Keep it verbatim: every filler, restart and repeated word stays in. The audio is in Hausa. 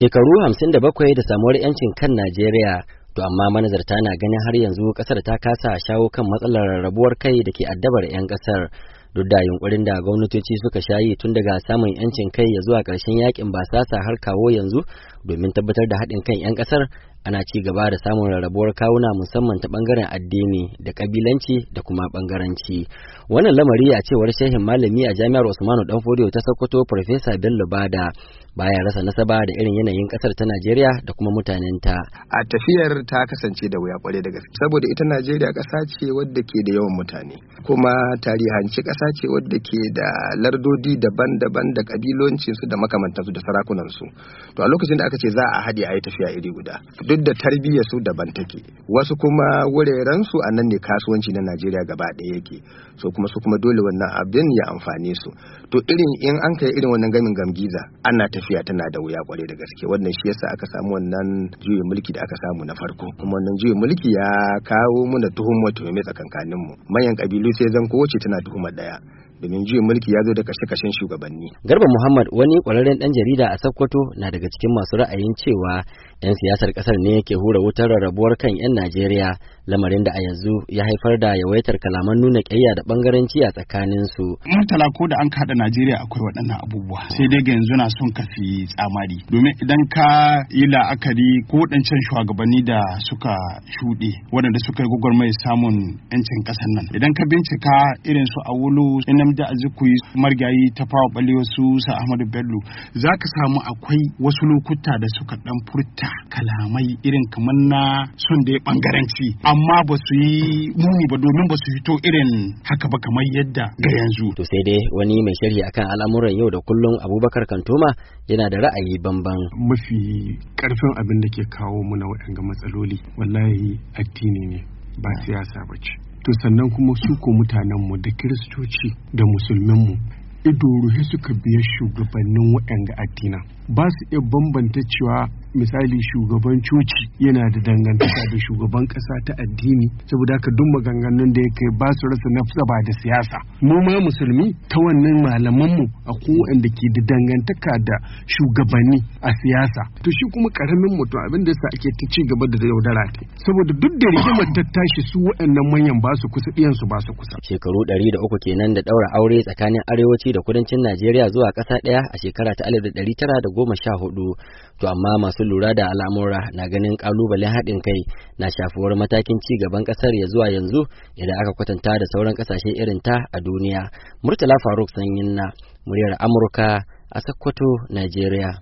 Shekaru hamsin da bakwai da samuwar 'yancin kan Najeriya, to amma manazarta na ganin har yanzu kasar ta kasa shawo kan matsalar rarrabuwar kai da ke addabar 'yan kasar. Duk da yunkurin da gwamnatoci suka shayi tun daga samun 'yancin kai ya zuwa ƙarshen yakin basasa har kawo yanzu domin tabbatar da haɗin kan 'yan kasar, ana ci gaba da samun rarrabuwar kawuna musamman ta bangaren addini da kabilanci da kuma bangaranci. Wannan lamari a cewar shehin malami a jami'ar Usmanu Danfodiyo ta Sokoto Farfesa Bello Bada baya rasa nasaba da irin yanayin kasar ta Najeriya da kuma mutanenta. A tafiyar ta kasance da wuya kware da gaske saboda ita Najeriya ƙasa ce wadda ke da yawan mutane, kuma tarihanci ƙasa ce wadda ke da lardodi daban-daban da kabiloncin su da makamantansu da sarakunan su. To a lokacin da aka ce za a haɗe a yi tafiya iri guda, duk da tarbiyyar su daban take, wasu kuma wuraren su a nan ne kasuwanci na Najeriya gaba ɗaya yake, so kuma su kuma dole wannan abin ya amfane su. To irin in an kai irin wannan gamin gamgiza ana tafiya tana da wuya kware da gaske. Wannan shi yasa aka samu wannan juyin mulki da aka samu na farko, kuma wannan juyin mulki ya kawo muna tuhumar tuhume tsakankanin mu manyan kabilu, sai zan kowace tana tuhumar daya domin juyin mulki ya zo da kashe-kashen shugabanni. Garba Muhammad, wani kwararren dan jarida a Sokoto, na daga cikin masu ra'ayin cewa 'yan siyasar kasar ne ke hura wutar rarrabuwar kan 'yan Najeriya, lamarin da a yanzu ya haifar da yawaitar kalaman nuna ƙiyayya da bangaranci a tsakanin su. Murtala, ko da an kada Najeriya akwai waɗannan abubuwa, sai dai ga yanzu na son kafi tsamari, domin idan ka yi la'akari ko waɗancan shugabanni da suka shuɗe waɗanda suka yi gwagwarmaya samun 'yancin ƙasar nan, idan ka bincika irin su Awolu, da Azikiwe, Margayi, Tafawa Balewa, su Sa Ahmadu Bello, za ka samu akwai wasu lokuta da suka dan furta kalamai irin kamar na son da ya bangaranci, amma ba su yi muni ba domin ba su fito irin haka ba kamar yadda ga yanzu. To sai dai wani mai sharhi akan al'amuran yau da kullum, Abubakar Kantoma, yana da ra'ayi bamban. Mafi karfin abin da ke kawo muna waɗanga matsaloli wallahi addini ne, ba siyasa ba ce. To sannan kuma su ko mutanenmu da kiristoci da musulminmu ido ruhe suka biya shugabannin waɗanga addina, ba su iya bambanta cewa misali shugaban coci yana da dangantaka da shugaban ƙasa ta addini, saboda haka duk maganganun da ya kai ba su rasa nafsaba da siyasa. Mu ma musulmi ta wannan malamanmu akwai waɗanda ke da dangantaka da shugabanni a siyasa. To shi kuma karamin mutum abin da yasa ake ta ci gaba da yaudara ta, saboda duk da rigimar ta tashi su waɗannan manyan ba su kusa, ɗiyansu ba su kusa. Shekaru ɗari da uku kenan da ɗaura aure tsakanin arewaci da kudancin Najeriya zuwa ƙasa ɗaya a shekara ta alif da ɗari tara da goma sha hudu. To amma masu lura da al'amura na ganin kalubalen haɗin kai na shafuwar matakin ci gaban ƙasar ya zuwa yanzu idan aka kwatanta da sauran ƙasashe irin ta a duniya. Murtala Faruk Sanyin na muryar Amurka a Sokoto, Najeriya.